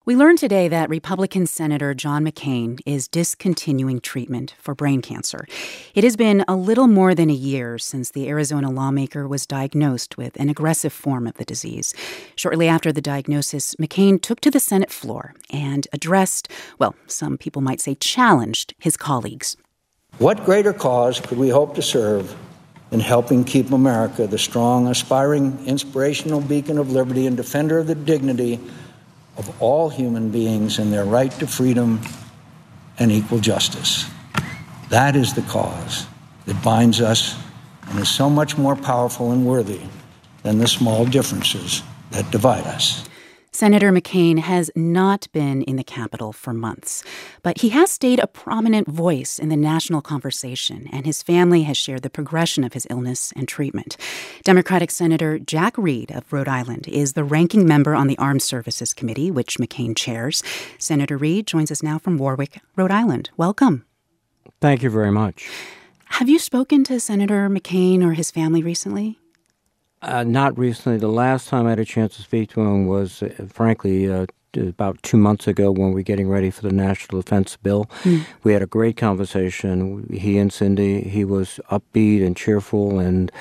We learned today that Republican Senator John McCain is discontinuing treatment for brain cancer. It has been a little more than a year since the Arizona lawmaker was diagnosed with an aggressive form of the disease. Shortly after the diagnosis, McCain took to the Senate floor and addressed, well, some people might say challenged, his colleagues. What greater cause could we hope to serve in helping keep America the strong, aspiring, inspirational beacon of liberty and defender of the dignity of all human beings and their right to freedom and equal justice? That is the cause that binds us and is so much more powerful and worthy than the small differences that divide us. Senator McCain has not been in the Capitol for months, but he has stayed a prominent voice in the national conversation, and his family has shared the progression of his illness and treatment. Democratic Senator Jack Reed of Rhode Island is the ranking member on the Armed Services Committee, which McCain chairs. Senator Reed joins us now from Warwick, Rhode Island. Welcome. Thank you very much. Have you spoken to Senator McCain or his family recently? Not recently. The last time I had a chance to speak to him was, frankly, about 2 months ago when we were getting ready for the National Defense Bill. We had a great conversation. He and Cindy, he was upbeat and cheerful and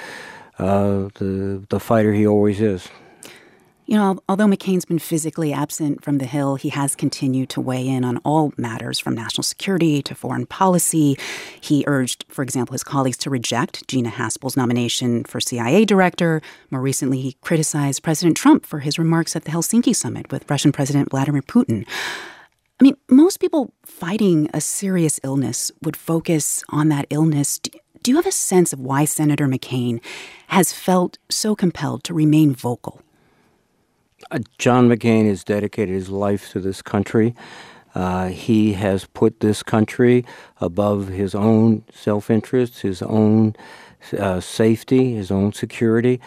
the fighter he always is. You know, although McCain's been physically absent from the Hill, he has continued to weigh in on all matters from national security to foreign policy. He urged, for example, his colleagues to reject Gina Haspel's nomination for CIA director. More recently, he criticized President Trump for his remarks at the Helsinki summit with Russian President Vladimir Putin. I mean, most people fighting a serious illness would focus on that illness. Do you have a sense of why Senator McCain has felt so compelled to remain vocal? John McCain has dedicated his life to this country. He has put this country above his own self-interest, his own safety, his own security.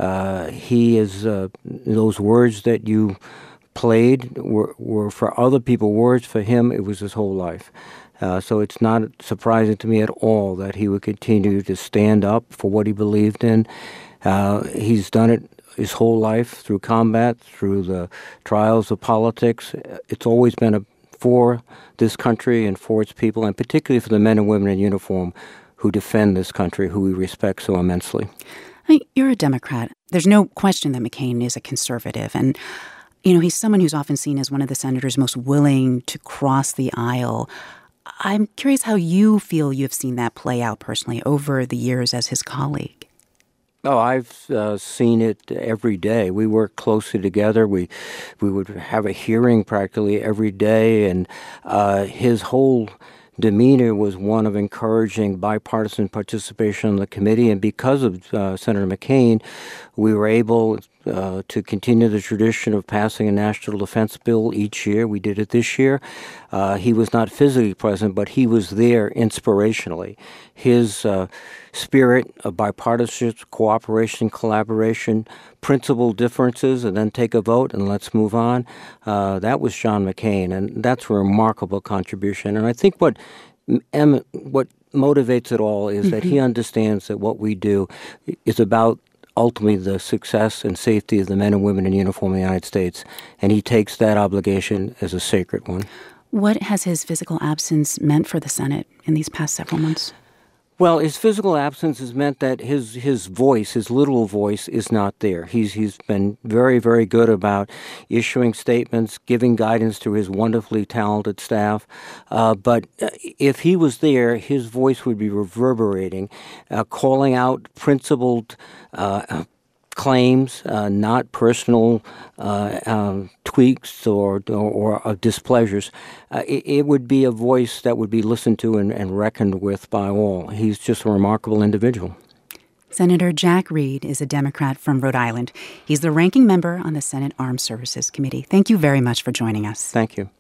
He is those words that you played were for other people words. For him, it was his whole life. So it's not surprising to me at all that he would continue to stand up for what he believed in. He's done it his whole life through combat, through the trials of politics. It's always been for this country and for its people, and particularly for the men and women in uniform who defend this country, who we respect so immensely. I mean, you're a Democrat. There's no question that McCain is a conservative. And, you know, he's someone who's often seen as one of the senators most willing to cross the aisle. I'm curious how you feel you've seen that play out personally over the years as his colleague. Oh, I've seen it every day. We work closely together. We would have a hearing practically every day, and his whole demeanor was one of encouraging bipartisan participation on the committee. And because of Senator McCain, we were able to continue the tradition of passing a national defense bill each year. We did it this year. He was not physically present, but he was there inspirationally. His spirit of bipartisan cooperation, collaboration, principal differences, and then take a vote and let's move on. That was John McCain, and that's a remarkable contribution. And I think what motivates it all is that he understands that what we do is about ultimately the success and safety of the men and women in uniform in the United States, and he takes that obligation as a sacred one. What has his physical absence meant for the Senate in these past several months? Well, his physical absence has meant that his voice, his literal voice, is not there. He's been very, very good about issuing statements, giving guidance to his wonderfully talented staff. But if he was there, his voice would be reverberating, calling out principled claims, not personal tweaks or displeasures. It would be a voice that would be listened to and reckoned with by all. He's just a remarkable individual. Senator Jack Reed is a Democrat from Rhode Island. He's the ranking member on the Senate Armed Services Committee. Thank you very much for joining us. Thank you.